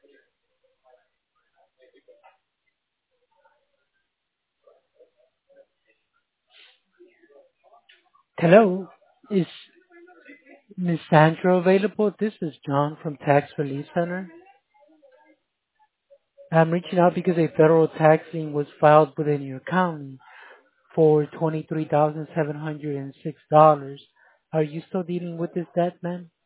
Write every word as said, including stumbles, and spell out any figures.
Hello, is Miss Sandra available? This is John from Tax Relief Center. I'm reaching out because a federal tax lien was filed within your county for twenty-three thousand seven hundred six dollars. Are you still dealing with this debt, ma'am?